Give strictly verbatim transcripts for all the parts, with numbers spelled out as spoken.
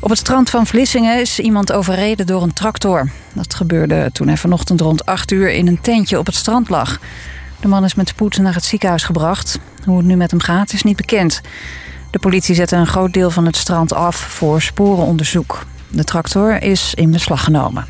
Op het strand van Vlissingen is iemand overreden door een tractor. Dat gebeurde toen hij vanochtend rond acht uur in een tentje op het strand lag. De man is met spoed naar het ziekenhuis gebracht. Hoe het nu met hem gaat is niet bekend. De politie zette een groot deel van het strand af voor sporenonderzoek. De tractor is in beslag genomen.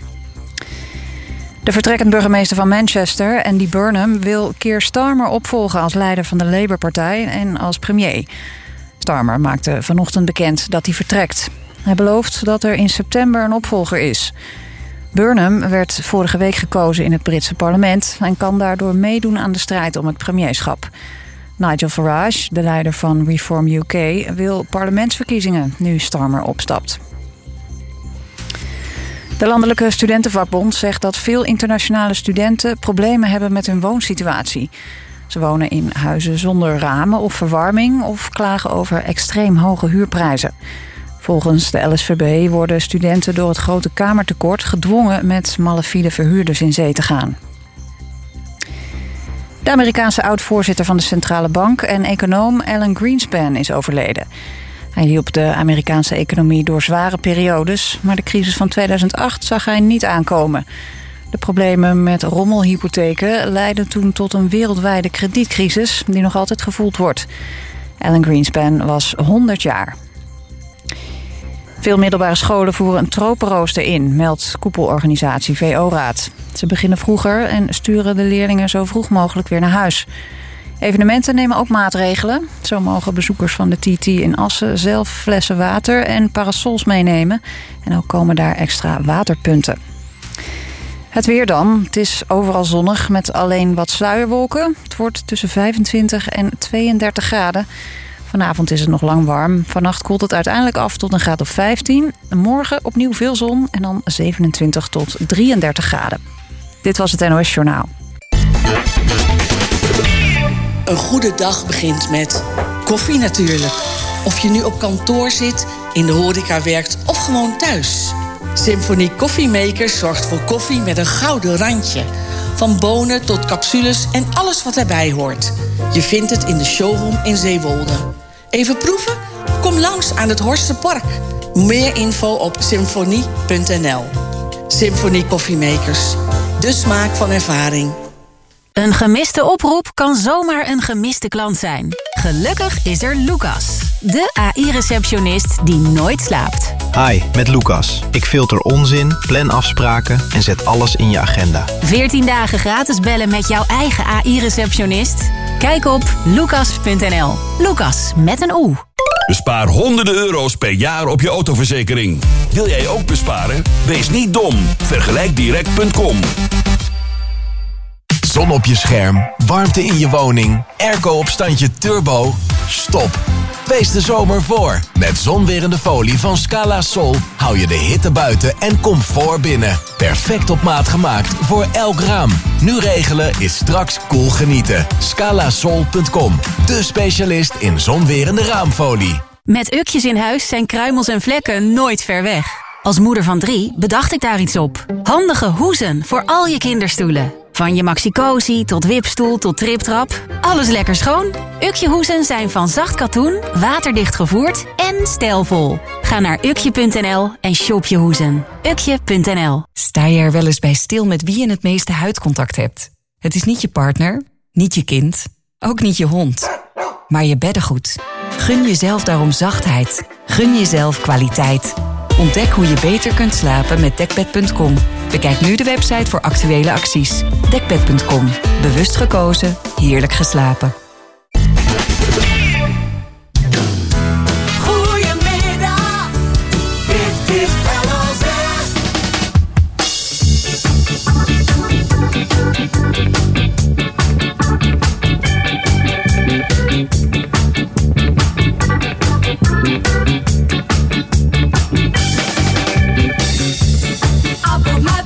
De vertrekkend burgemeester van Manchester, Andy Burnham, wil Keir Starmer opvolgen als leider van de Labour-partij en als premier. Starmer maakte vanochtend bekend dat hij vertrekt. Hij belooft dat er in september een opvolger is. Burnham werd vorige week gekozen in het Britse parlement en kan daardoor meedoen aan de strijd om het premierschap. Nigel Farage, de leider van Reform U K, wil parlementsverkiezingen nu Starmer opstapt. De Landelijke Studentenvakbond zegt dat veel internationale studenten problemen hebben met hun woonsituatie. Ze wonen in huizen zonder ramen of verwarming of klagen over extreem hoge huurprijzen. Volgens de L S V B worden studenten door het grote kamertekort gedwongen met malafide verhuurders in zee te gaan. De Amerikaanse oud-voorzitter van de Centrale Bank en econoom Alan Greenspan is overleden. Hij hielp de Amerikaanse economie door zware periodes, maar de crisis van tweeduizend acht zag hij niet aankomen. De problemen met rommelhypotheken leidden toen tot een wereldwijde kredietcrisis die nog altijd gevoeld wordt. Alan Greenspan was honderd jaar. Veel middelbare scholen voeren een tropenrooster in, meldt koepelorganisatie V O-raad. Ze beginnen vroeger en sturen de leerlingen zo vroeg mogelijk weer naar huis. Evenementen nemen ook maatregelen. Zo mogen bezoekers van de T T in Assen zelf flessen water en parasols meenemen. En ook komen daar extra waterpunten. Het weer dan. Het is overal zonnig met alleen wat sluierwolken. Het wordt tussen vijfentwintig en tweeëndertig graden. Vanavond is het nog lang warm. Vannacht koelt het uiteindelijk af tot een graad of vijftien. Morgen opnieuw veel zon en dan zevenentwintig tot drieëndertig graden. Dit was het N O S Journaal. Een goede dag begint met koffie natuurlijk. Of je nu op kantoor zit, in de horeca werkt of gewoon thuis. Symphony Koffiemakers zorgt voor koffie met een gouden randje. Van bonen tot capsules en alles wat erbij hoort. Je vindt het in de showroom in Zeewolde. Even proeven? Kom langs aan het Horstenpark. Meer info op symfonie punt n l. Symphony Koffiemakers. De smaak van ervaring. Een gemiste oproep kan zomaar een gemiste klant zijn. Gelukkig is er Lucas, de A I-receptionist die nooit slaapt. Hi, met Lucas. Ik filter onzin, plan afspraken en zet alles in je agenda. veertien dagen gratis bellen met jouw eigen A I-receptionist? Kijk op lucas punt n l. Lucas, met een O. Bespaar honderden euro's per jaar op je autoverzekering. Wil jij ook besparen? Wees niet dom. vergelijk direct punt com. Zon op je scherm, warmte in je woning, airco op standje turbo. Stop. Wees de zomer voor. Met zonwerende folie van Scala Sol hou je de hitte buiten en comfort binnen. Perfect op maat gemaakt voor elk raam. Nu regelen is straks cool genieten. scala sol punt com, de specialist in zonwerende raamfolie. Met ukjes in huis zijn kruimels en vlekken nooit ver weg. Als moeder van drie bedacht ik daar iets op. Handige hoezen voor al je kinderstoelen. Van je Maxi-Cosi tot wipstoel tot triptrap. Alles lekker schoon. Ukje hoezen zijn van zacht katoen, waterdicht gevoerd en stijlvol. Ga naar ukje punt n l en shop je hoezen. ukje punt n l. Sta je er wel eens bij stil met wie je het meeste huidcontact hebt? Het is niet je partner, niet je kind, ook niet je hond, maar je beddengoed. Gun jezelf daarom zachtheid. Gun jezelf kwaliteit. Ontdek hoe je beter kunt slapen met dekbed punt com. Bekijk nu de website voor actuele acties. dekbed punt com. Bewust gekozen, heerlijk geslapen. Goedemiddag, dit is L O Z.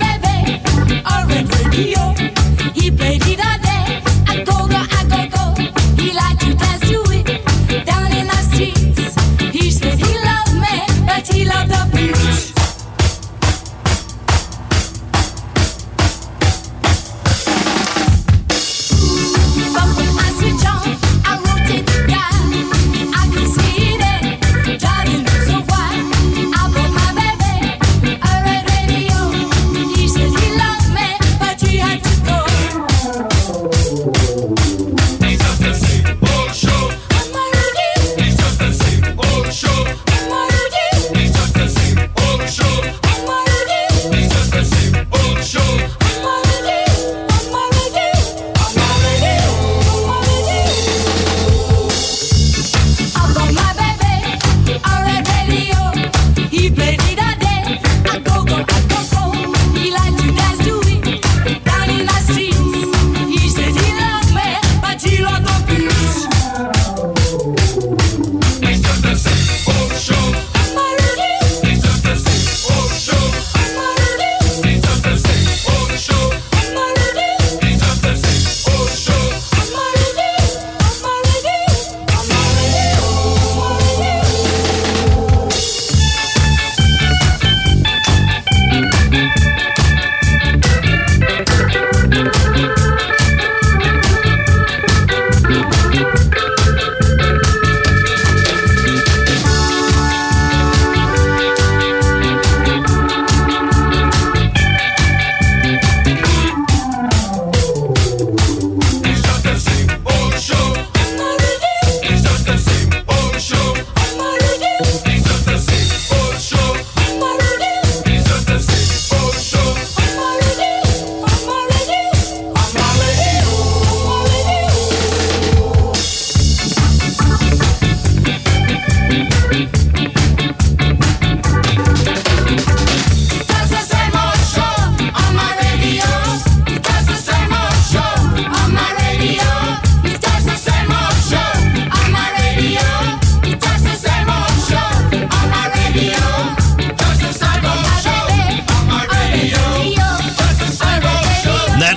He played it all day. I go go, I go go.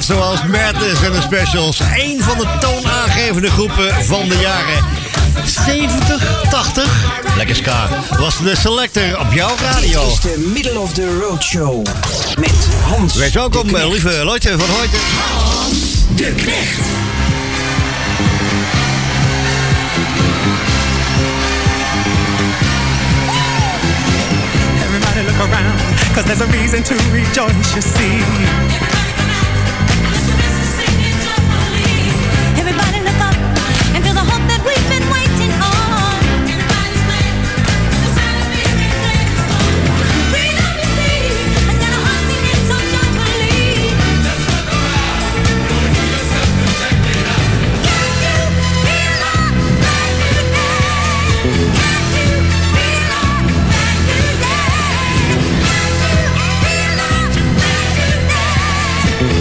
zoals Madness en de Specials. Eén van de toonaangevende groepen van de jaren zeventig, tachtig. Lekker ska. Was de Selector op jouw radio. Dit is de Middle of the Road Show. Met Hans. Wees welkom, lieve Loitje van Hoijten. Hans de Knecht. Everybody look around, cause there's a reason to rejoice, you see. Everybody look up and feel the hope that we've been waiting on. Everybody's glad, the sound of music plays on. Freedom you see, instead of us singing so joyfully. Let's look around, go to yourself and check it out. Can't you feel our brand new day? Can't you feel our brand new day? Can't you feel our brand new day?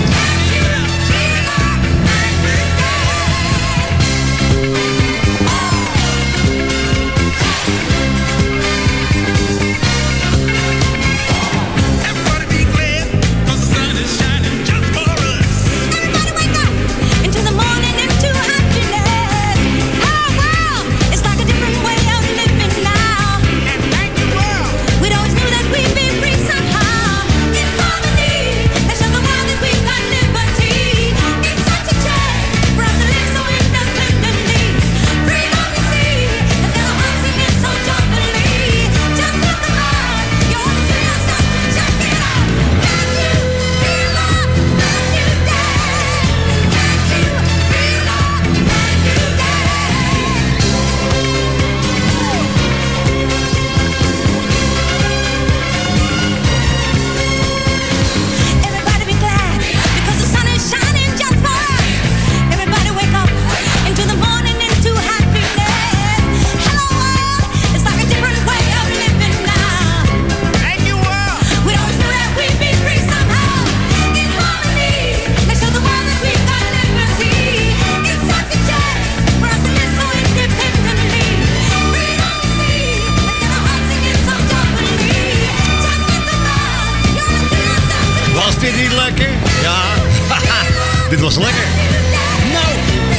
Dit was lekker. Nou.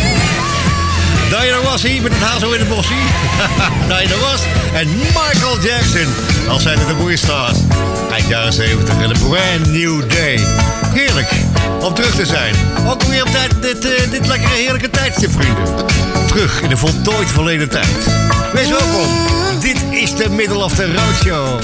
Diana Ross hier met het hazel in de bossie. Diana Ross en Michael Jackson. Als zijn het de mooie stars. Eind jaren zeventig en een brand new day. Heerlijk om terug te zijn. Ook weer op tijd, dit, uh, dit lekkere heerlijke tijdstip, vrienden. Terug in de voltooid verleden tijd. Wees welkom. Dit is de Middle of the Road Show.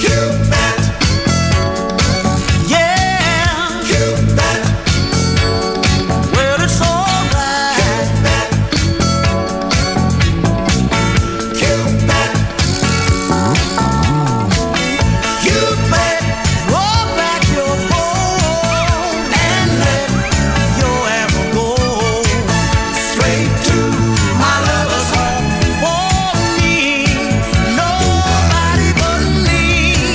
Nobody but me.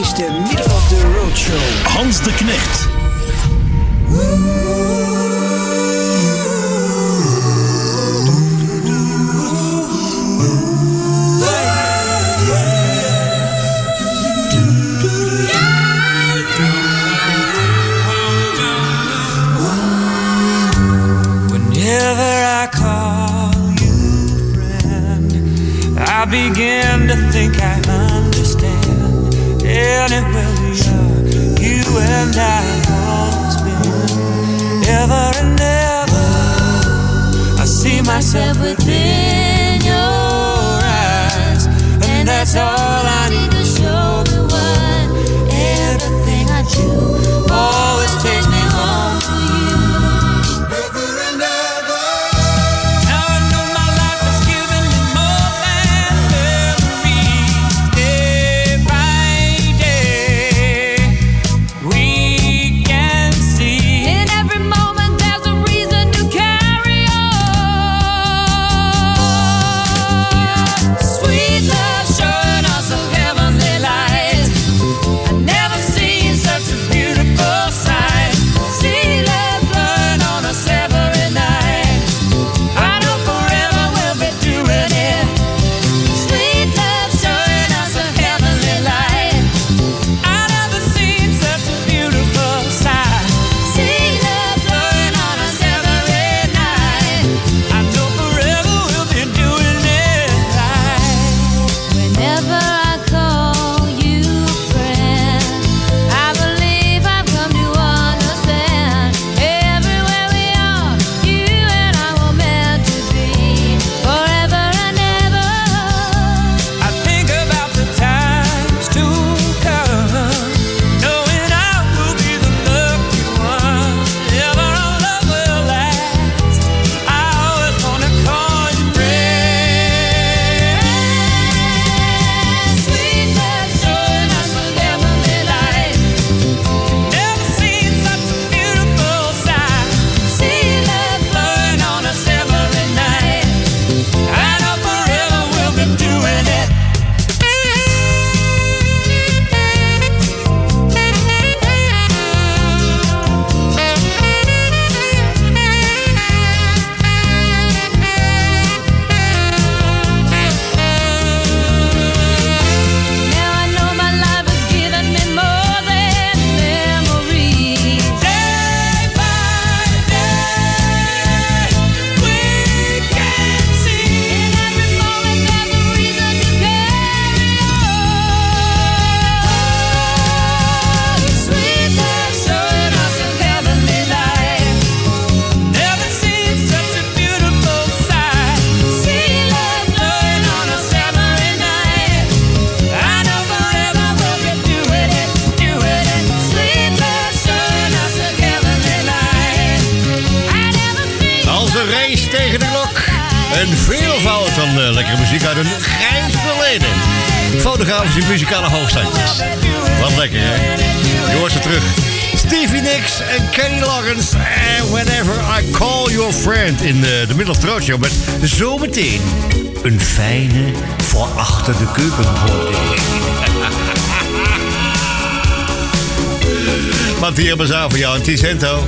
is de Middle of the Road Show. Hans de Knecht. I begin to think I understand. Anywhere we are, you and I have always been. Ever and ever, I see myself within your eyes, and that's all I need to show me why everything I do always takes me home to you. Fotografische muzikale hoogstandjes. Wat lekker, hè? Je hoort ze terug. Stevie Nicks en Kenny Loggins. And Whenever I Call Your Friend in de, de Middle of the Road Show. Met zometeen een fijne voor achter de keukenbord. Want hier hebben we voor jou een Ticento.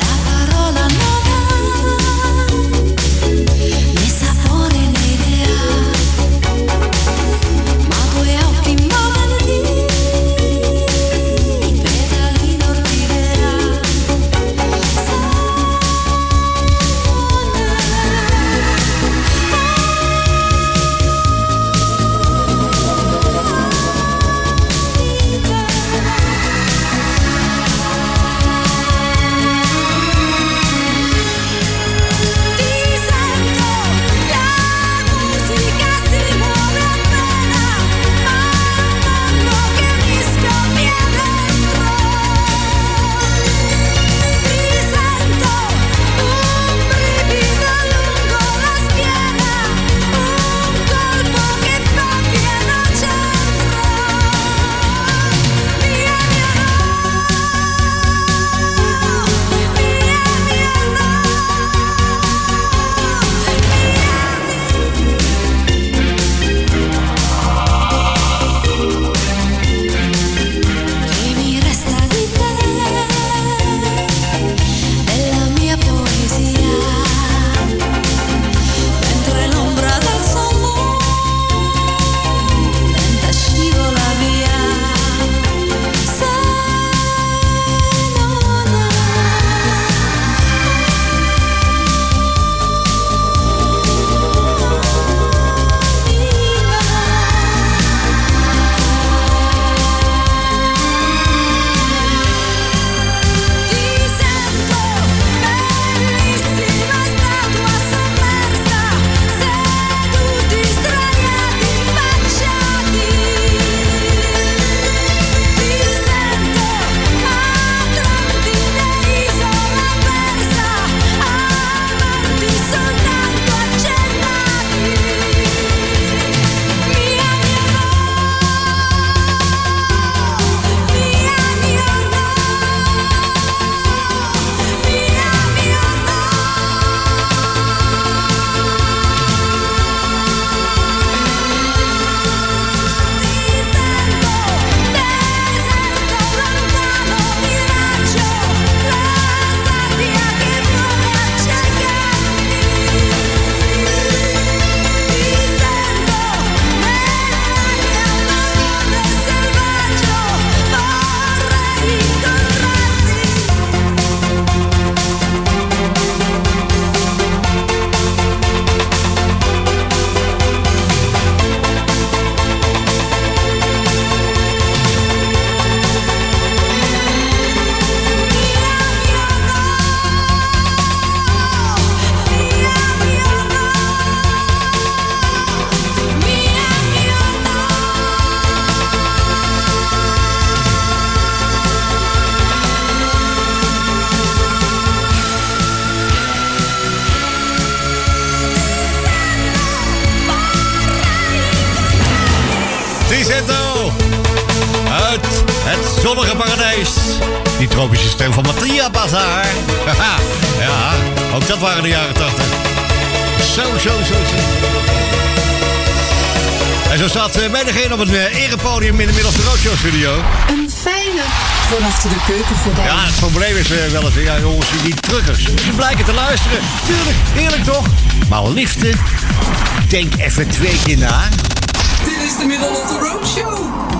Sterrenparadijs. Die tropische stem van Mattia Bazaar. Haha, ja, ook dat waren de jaren tachtig. Zo, zo, zo, zo. En zo staat uh, bij degene op het uh, erepodium in de Middelste Roadshow studio. Een fijne van achter de keukengordijn. Ja, het probleem is uh, wel eens, ja jongens, die truckers. Die blijken te luisteren. Tuurlijk, eerlijk toch? Maar liefste, denk even twee keer na. Dit is de Middelste Roadshow.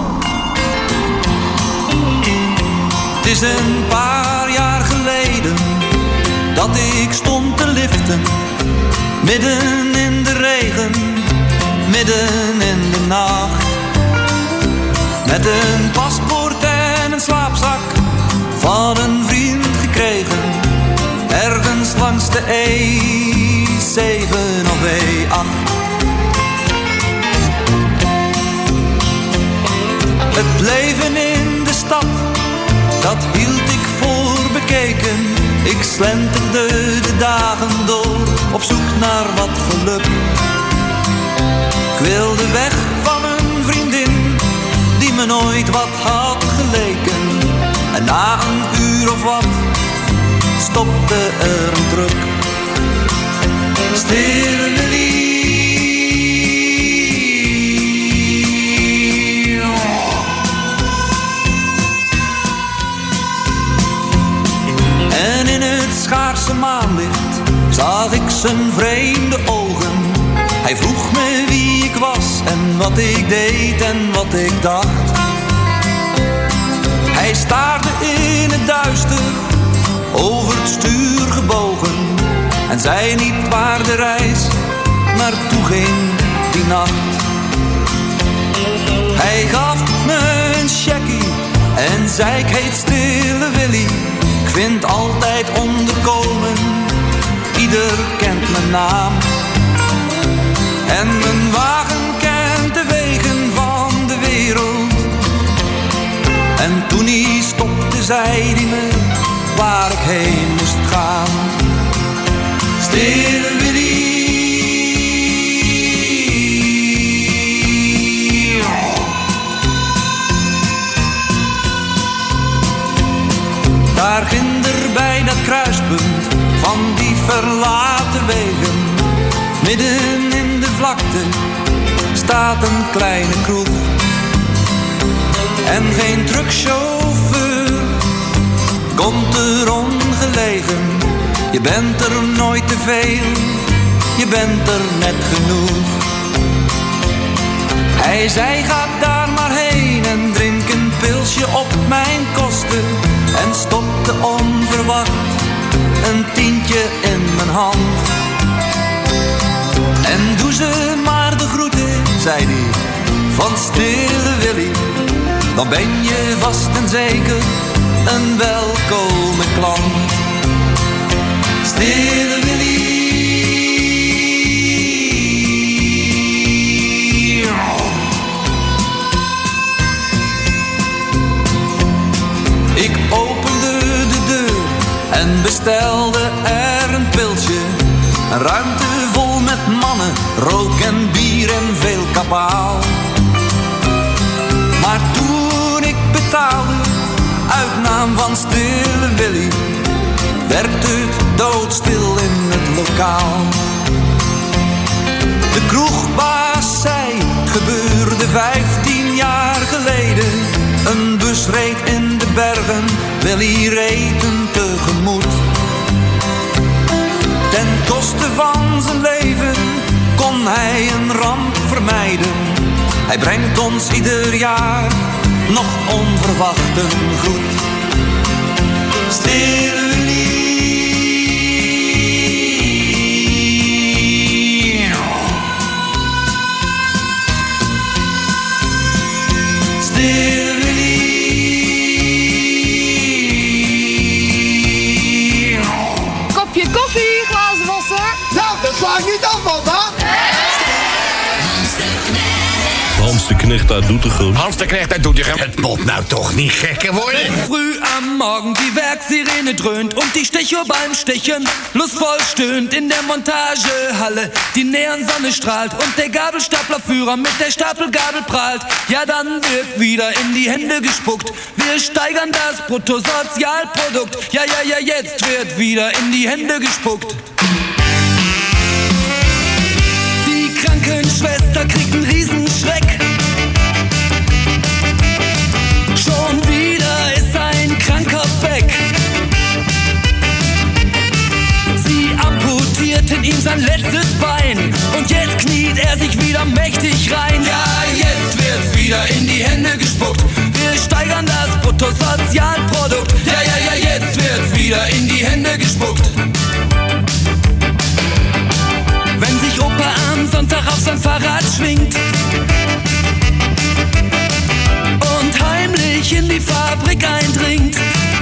Het is een paar jaar geleden dat ik stond te liften. Midden in de regen, midden in de nacht. Met een paspoort en een slaapzak van een vriend gekregen. Ergens langs de E zeven of E acht. Het leven in de stad, dat hield ik voor bekeken. Ik slenterde de dagen door, op zoek naar wat geluk. Ik wilde weg van een vriendin, die me nooit wat had geleken. En na een uur of wat, stopte er een truck. Stille Willy. En in het schaarse maanlicht zag ik zijn vreemde ogen. Hij vroeg me wie ik was en wat ik deed en wat ik dacht. Hij staarde in het duister, over het stuur gebogen. En zei niet waar de reis naartoe ging die nacht. Hij gaf me een checkie en zei ik heet Stille Willy. Ik vind altijd onderkomen, ieder kent mijn naam. En mijn wagen kent de wegen van de wereld. En toen hij stopte, zei hij me waar ik heen moest gaan. Stille Willy. Daar ginder bij dat kruispunt van die verlaten wegen, midden in de vlakte staat een kleine kroeg. En geen truckchauffeur komt er ongelegen. Je bent er nooit te veel, je bent er net genoeg. Hij zei ga daar maar heen en drink een pilsje op mijn kosten. En stopte onverwacht een tientje in mijn hand. En doe ze maar de groeten, zei hij, van Stille Willy. Dan ben je vast en zeker een welkome klant. Stille Willy. Ik opende de deur en bestelde er een pilsje. Een ruimte vol met mannen, rook en bier en veel kabaal. Maar toen ik betaalde, uit naam van Stille Willy, werd het doodstil in het lokaal. De kroegbaas zei, het gebeurde vijftien jaar geleden. Een bus reed in de bergen, Willy reed hem tegemoet. Ten koste van zijn leven kon hij een ramp vermijden. Hij brengt ons ieder jaar nog onverwacht een groet. Stille Willy. Stille Willy. Kopje koffie, glazen wasser. Nou, dat sla ik niet af, man, hè? Hans de Knecht uit Doetinchem. Hans de Knecht uit Doetinchem. Het moet nou toch niet gekker worden? Früh am Morgen die Werksirene dröhnt und die Stechuhr beim Stechen lustvoll stöhnt in der Montagehalle. Die Neonsonne strahlt und der Gabelstaplerführer mit der Stapelgabel prahlt. Ja, dann wird wieder in die Hände gespuckt. Wir steigern das Bruttosozialprodukt. Ja, ja, ja, jetzt wird wieder in die Hände gespuckt. Die Krankenschwester kriegt einen Riesenschreck. Schon wieder ist ein Kranker weg. Sie amputierten ihm sein letztes Bein und jetzt kniet er sich wieder mächtig rein. Ja, jetzt wird wieder in die Hände gespuckt. Wir steigern das Bruttosozialprodukt. Ja, ja, ja, jetzt wird wieder in die Hände gespuckt. Wenn sich Opa am Sonntag auf sein Fahrrad schwingt und heimlich in die Fabrik eindringt,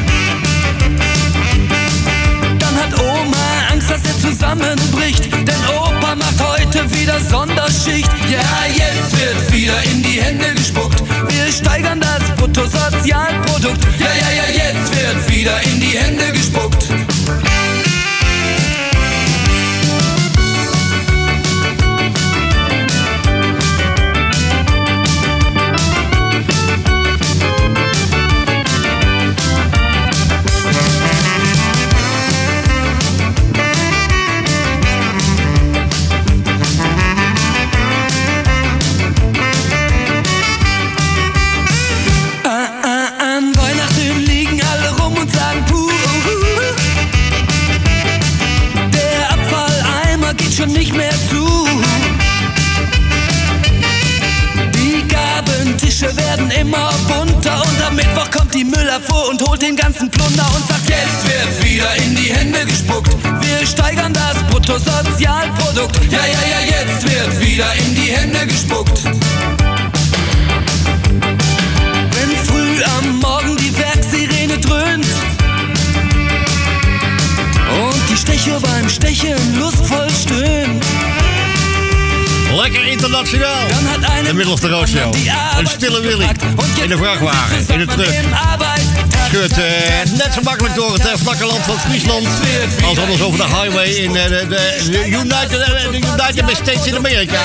dann hat Oma Angst, dass er zusammenbricht, denn Opa macht heute wieder Sonderschicht. Ja, jetzt wird wieder in die Hände gespuckt. Wir steigern das Bruttosozialprodukt. Ja, ja, ja, jetzt wird wieder in die Hände gespuckt. Nicht mehr zu. Die Gabentische werden immer bunter und am Mittwoch kommt die Müllabfuhr und holt den ganzen Plunder und sagt, jetzt wird wieder in die Hände gespuckt. Wir steigern das Bruttosozialprodukt. Ja, ja, ja, jetzt wird wieder in die Hände gespuckt. Wenn früh am Morgen die Werksirene dröhnt und die Stechuhr beim Stechen lustvoll stöhnt. Lekker internationaal. De Middle of the Road Show. Een stille Willy in de vrachtwagen, in de truck. Scheurt uh, net zo makkelijk door het uh, vlakke land van Friesland als anders over de highway in uh, de, de, de United, uh, de United States in Amerika.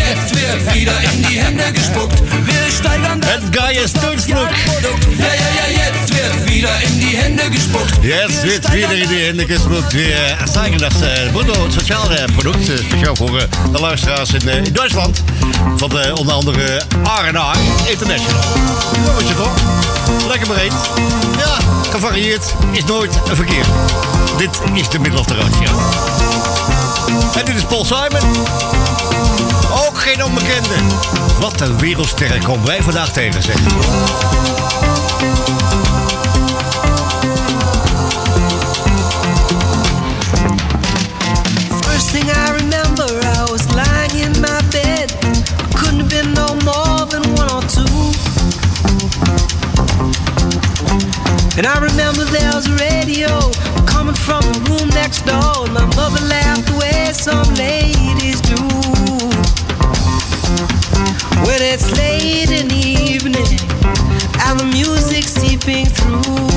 Het Gaius Tunsvloek. Ja, ja, ja, jetzt wird wieder in die Hände gespuckt. Jetzt wird wieder in die Hände gespuckt. Wir zeigen das uh, Brutto-Sozialproduct, uh, speciaal voor uh, de luisteraars in, uh, in Duitsland. Van uh, onder andere R en R International. Dat weet je toch? Lekker breed. Ja, gevarieerd. Is nooit een verkeer. Dit is de Middle of the Road Show. En dit is Paul Simon. Ook geen onbekende. Wat een wereldsterren komen wij vandaag tegen, zeg. First thing I remember, I was lying in my bed. Couldn't have been no more than one or two. And I remember there was a radio coming from the room next door. And my mother laughed the way some ladies do. When it's late in the evening and the music's seeping through.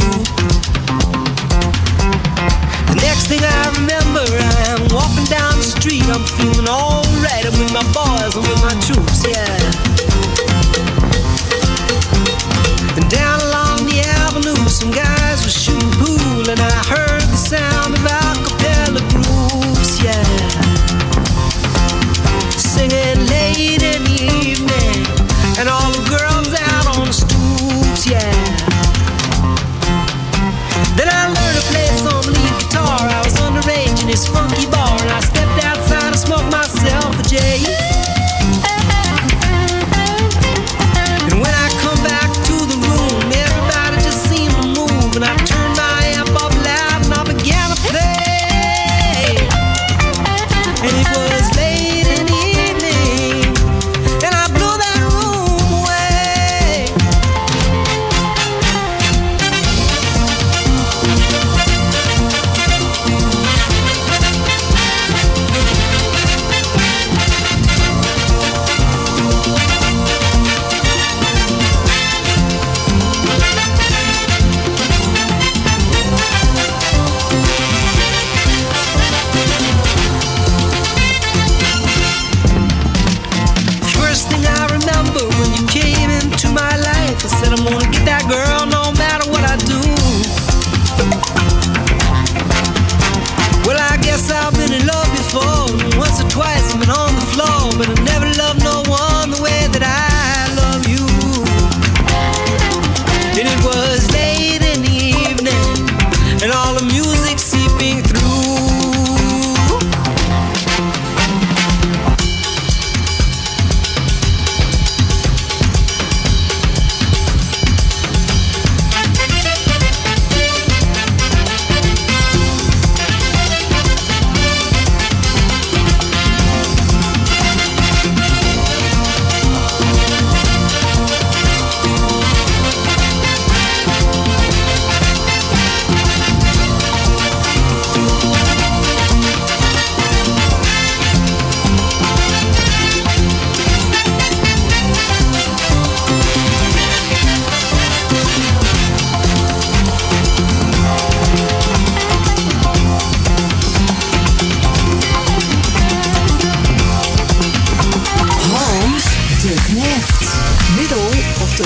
The next thing I remember, I'm walking down the street. I'm feeling alright. I'm with my boys and with my troops, yeah. And down along the avenue, some guys were shooting pool, and I heard the sound of a cappella groups, yeah. Singing late in the evening, and all the girls out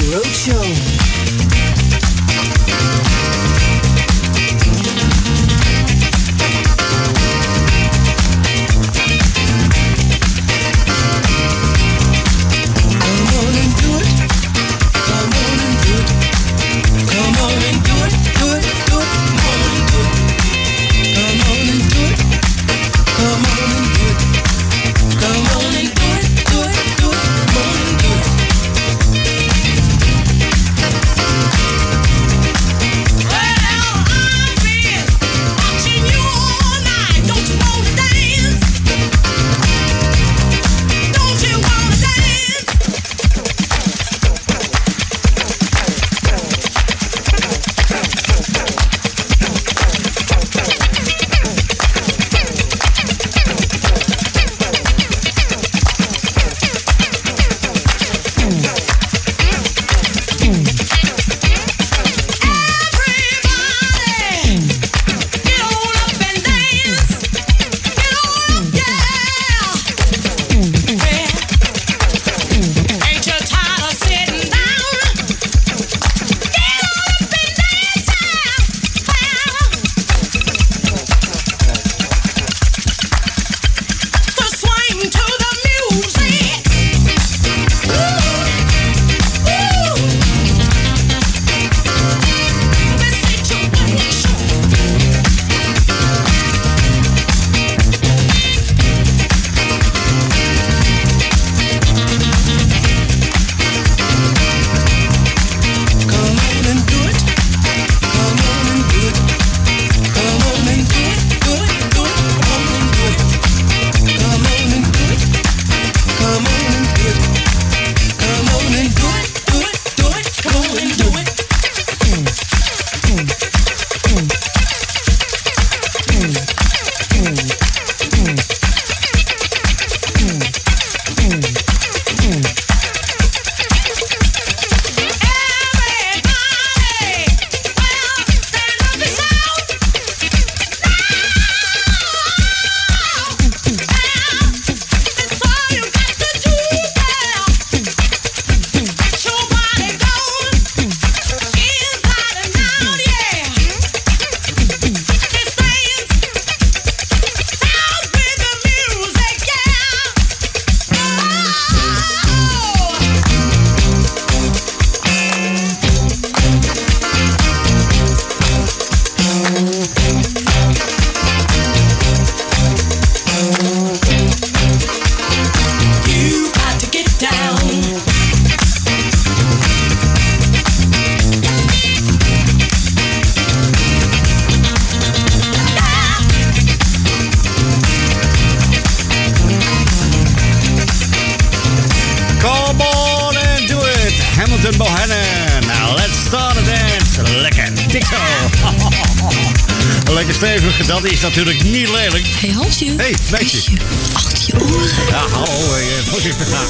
The Roadshow. Lekker stevig, dat is natuurlijk niet lelijk. Hé hey, Hansje. Hé, hey, meisje. Achter je oren. Ja, hallo. Hey, voorzichtig gaan.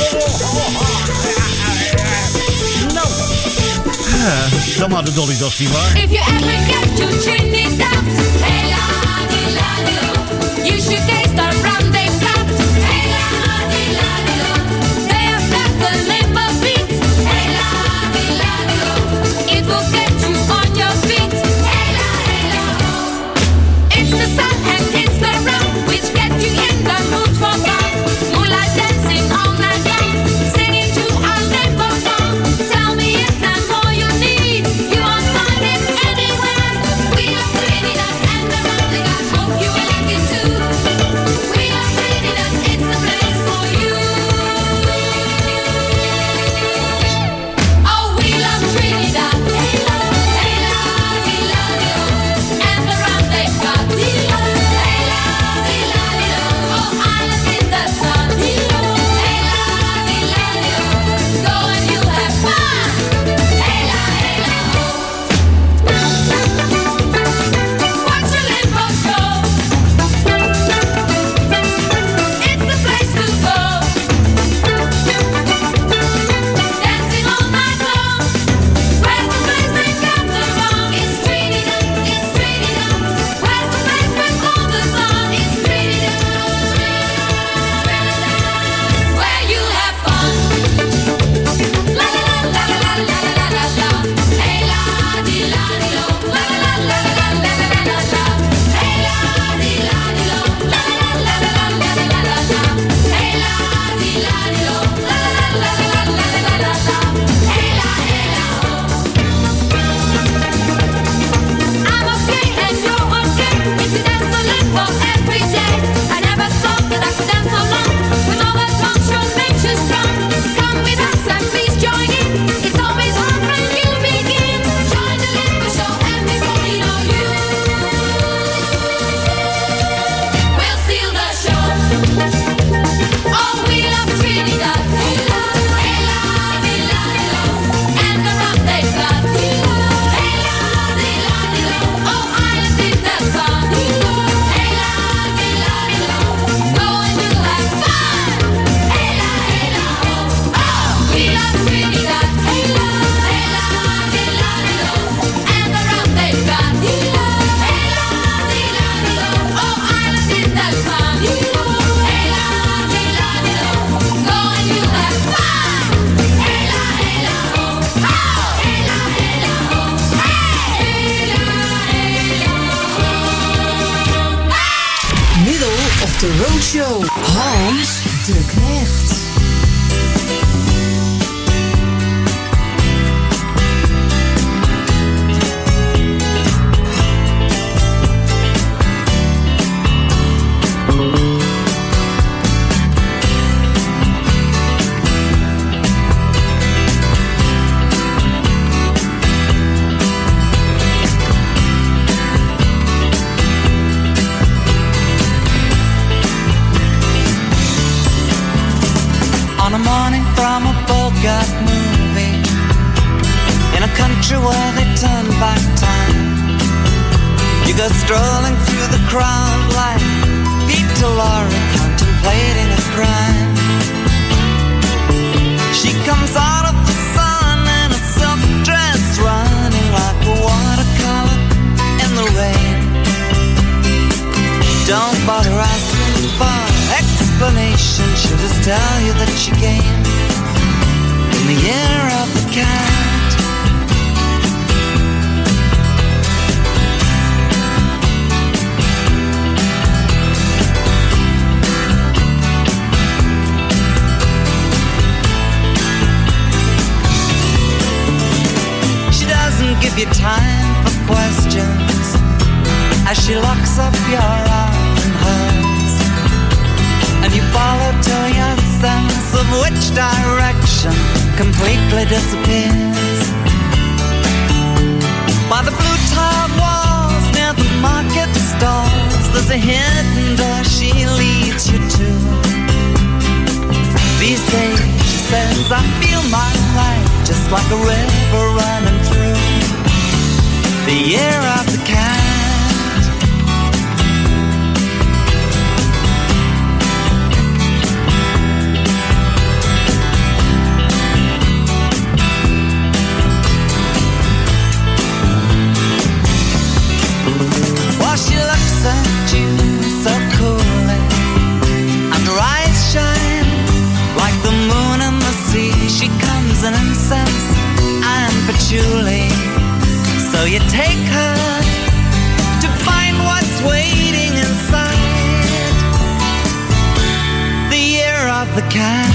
Nou. Ja, dan maar de Dolly Dots niet waar. If you ever get to Trinidad, hey la di la di lo, you should taste the rum they got. Hey la di la di lo, they have got the liver beat. Hey la di la di lo, it will get you on your feet. Hey la hey la ho, it's the sun and it's the rum which get you in the mood for fun. Moonlight dancing all night long, singing to our rainbow song. Tell me is there more you need? You won't find it anywhere. We are Trinidad and the rum they got. Hope you will like it too. We are Roadshow. Hans de Knecht. On a morning from a Bogart movie, in a country where they turn back time, you go strolling through the crowd like Peter Lorre contemplating a crime. She comes out of the sun in a silk dress, running like a watercolor in the rain. Don't bother asking for explanation, she'll just tell you that she came in the year of the cat. She doesn't give you time for questions as she locks up your arm in hers, and you follow till your sense of which direction completely disappears. By the blue tiled walls near the market stalls, there's a hidden door she leads you to. These days, she says, I feel my life just like a river running through the year of the cat. She looks at you so coolly, and her eyes shine like the moon and the sea. She comes in incense and patchouli, so you take her to find what's waiting inside the year of the cat.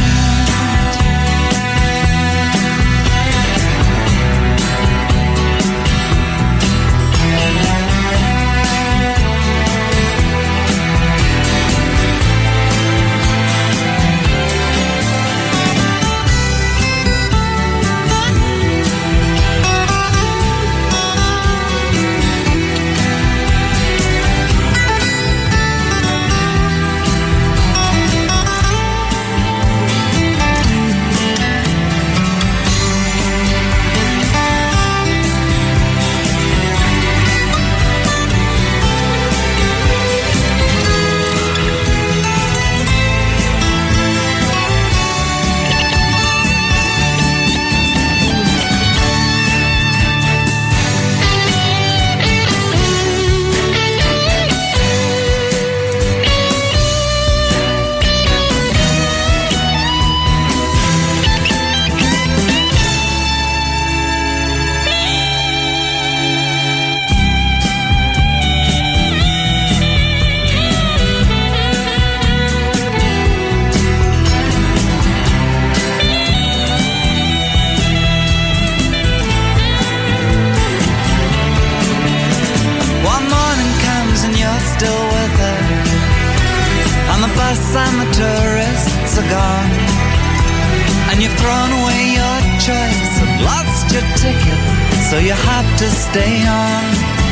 And the tourists are gone, and you've thrown away your choice and lost your ticket, so you have to stay on.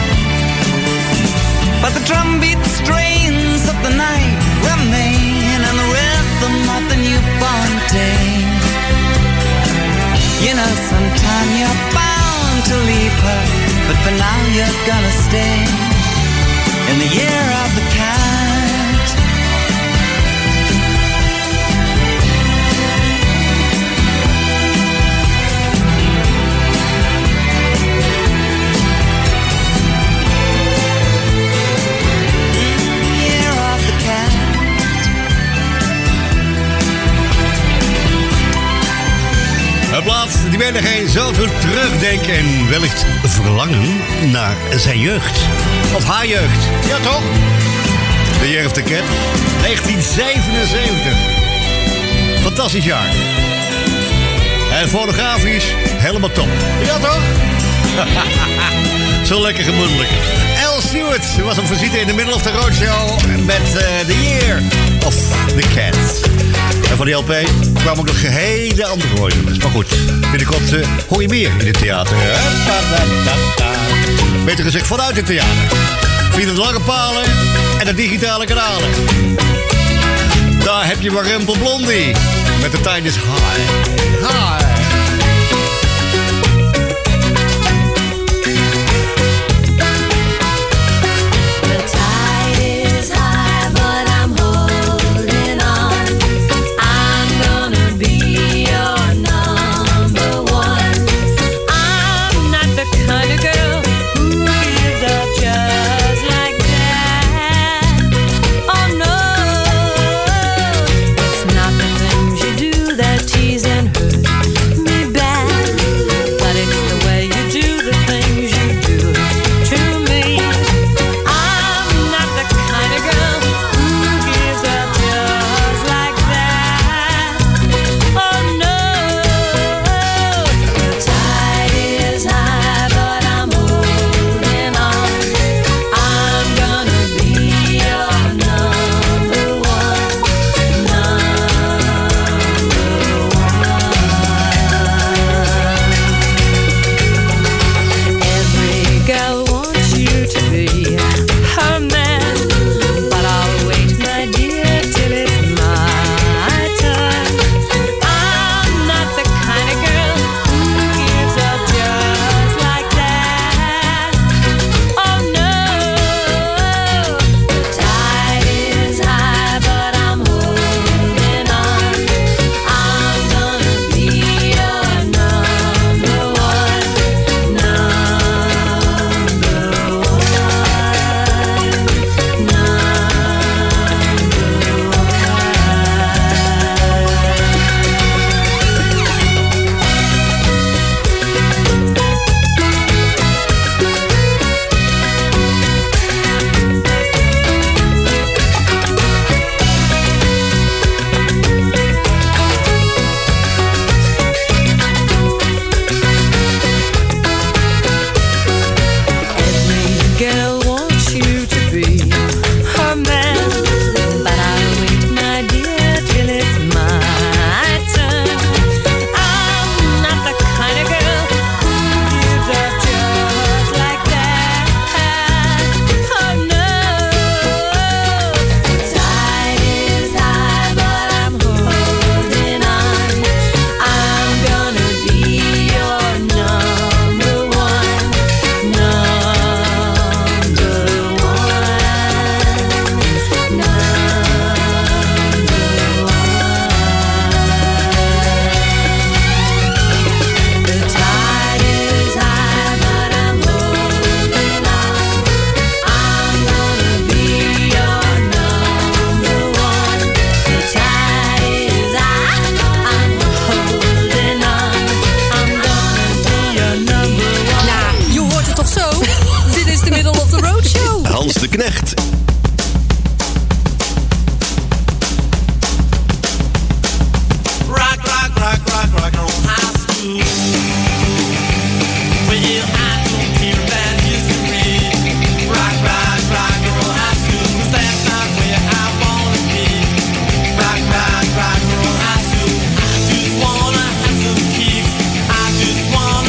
But the drumbeat strains of the night remain, and the rhythm of the newborn day. You know sometime you're bound to leave her, but for now you're gonna stay in the year of the cat. Een plaats die menigeen zo doet terugdenken en wellicht verlangen naar zijn jeugd. Of haar jeugd, ja toch? The Year of the Cat. negentien zevenenzeventig. Fantastisch jaar. En fotografisch helemaal top. Ja toch? Zo lekker gemoedelijk. Al Stewart was op visite in de Middle of the Roadshow met uh, The Year of the Cat. En van die L P kwamen ook nog hele andere woorden. Maar goed, binnenkort uh, hoor je meer in het theater. Beter gezegd vanuit het theater. Via de lange palen en de digitale kanalen. Daar heb je Warempel Blondie met de Tide is High. High.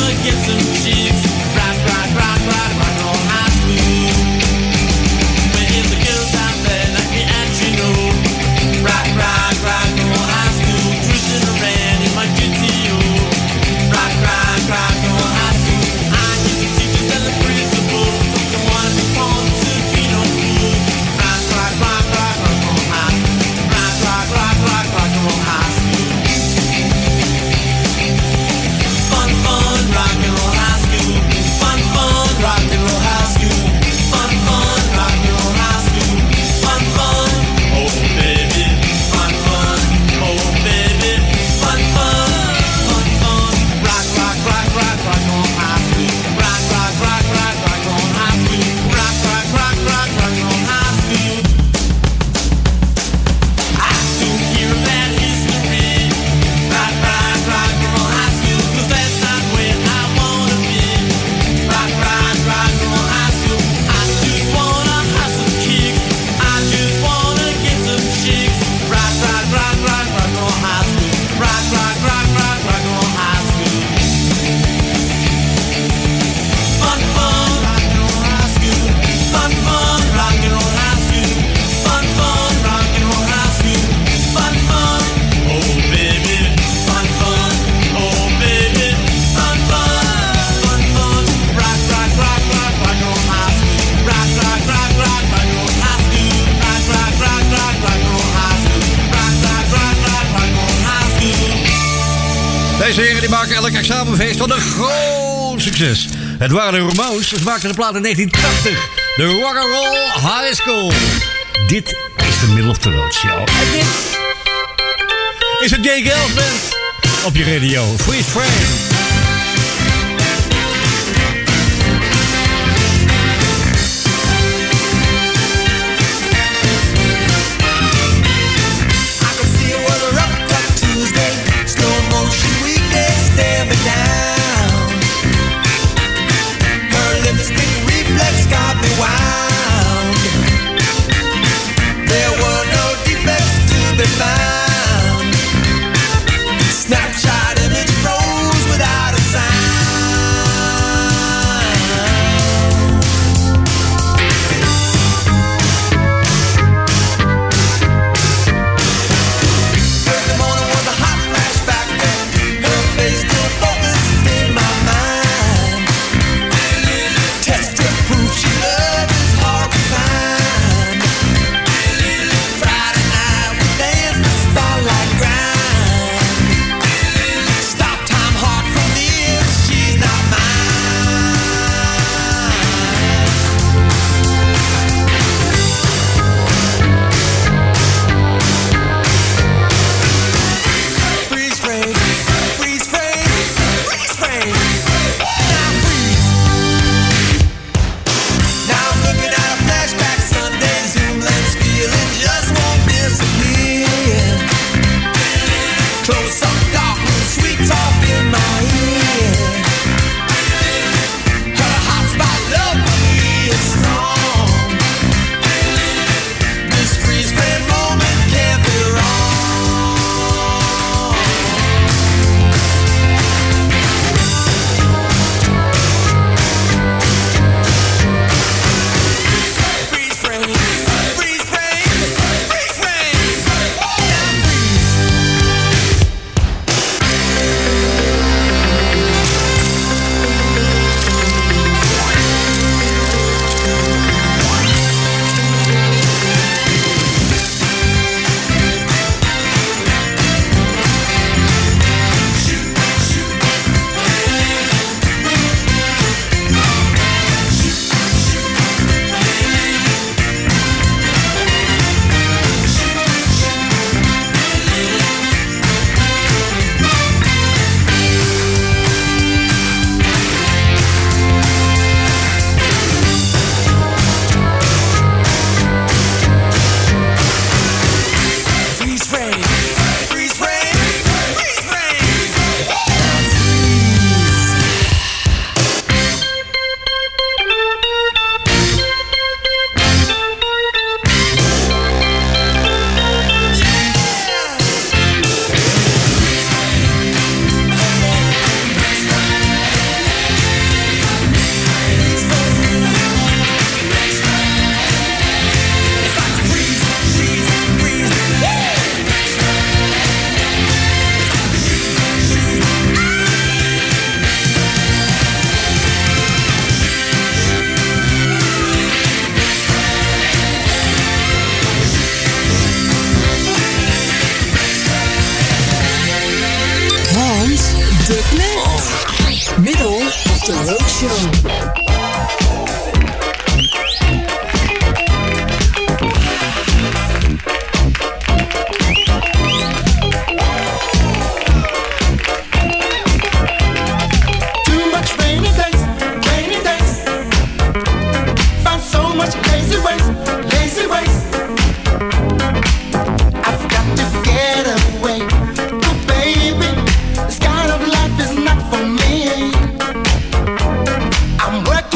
Cheeks, rock, rock, rock, rock, rock on high school. Deze heren die maken elk examenfeest tot een groot succes. Het waren de Ramones, ze maakten de plaat in negentien tachtig. De Rock'n'Roll High School. Dit is de Middle of the Road Show. En dit is het J. Gels Band op je radio. Freeze Frame. Snapshot image froze without a I'm working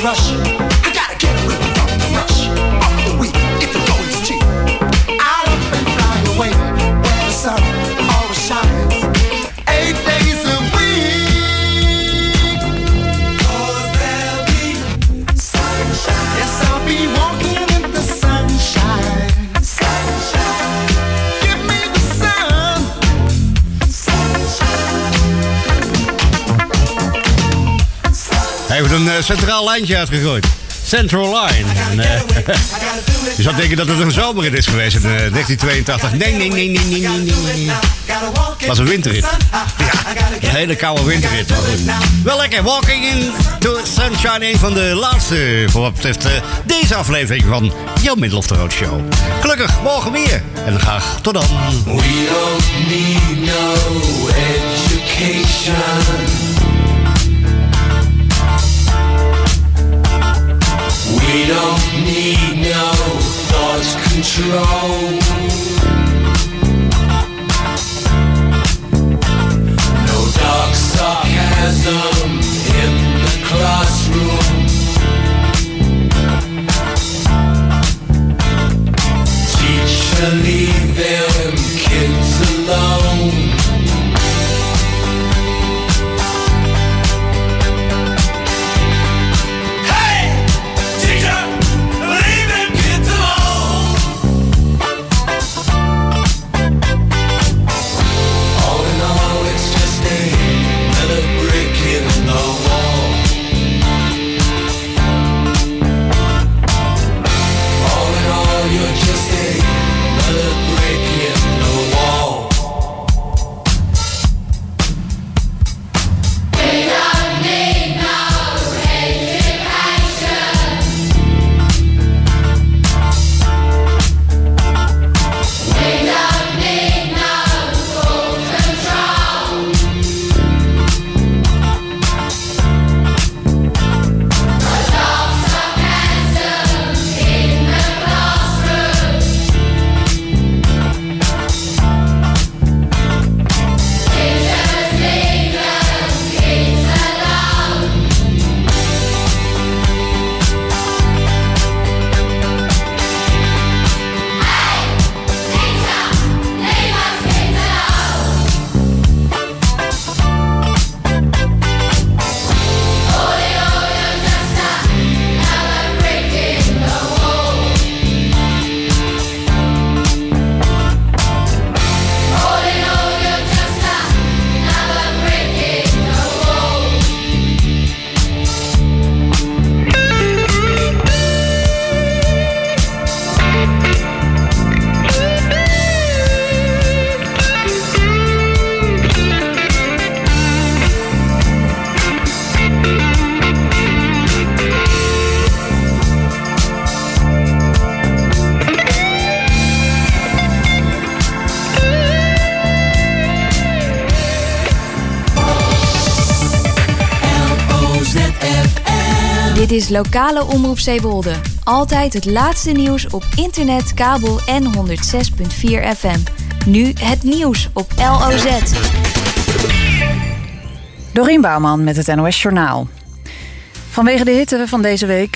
rush. I gotta get away from the rush. Off the weak if the going's cheap. Out up and fly away where the sun always shines. Eight days a week. Cause there'll be sunshine. Yes, I'll be walking in the sunshine. Sunshine. Give me the sun. Hij heeft een uh, centraal lijntje uitgegooid. Central Line. En, uh, je zou denken dat het een zomerrit is geweest in uh, negentien tweeëntachtig. Nee, nee, nee, nee, nee, nee, nee. Het was een winterrit. Ja, een hele koude winterrit. Wel lekker. Walking into Sunshine. Een van de laatste voor wat betreft uh, deze aflevering van jouw Middle of the Road Show. Gelukkig, morgen weer. En graag tot dan. We don't need no education. We don't need no thought control. No dark sarcasm in the classroom. Teacher, leave them kids alone. Dit is lokale omroep Zeewolde. Altijd het laatste nieuws op internet, kabel en honderd zes komma vier F M. Nu het nieuws op L O Z. Dorien Bouwman met het N O S Journaal. Vanwege de hitte van deze week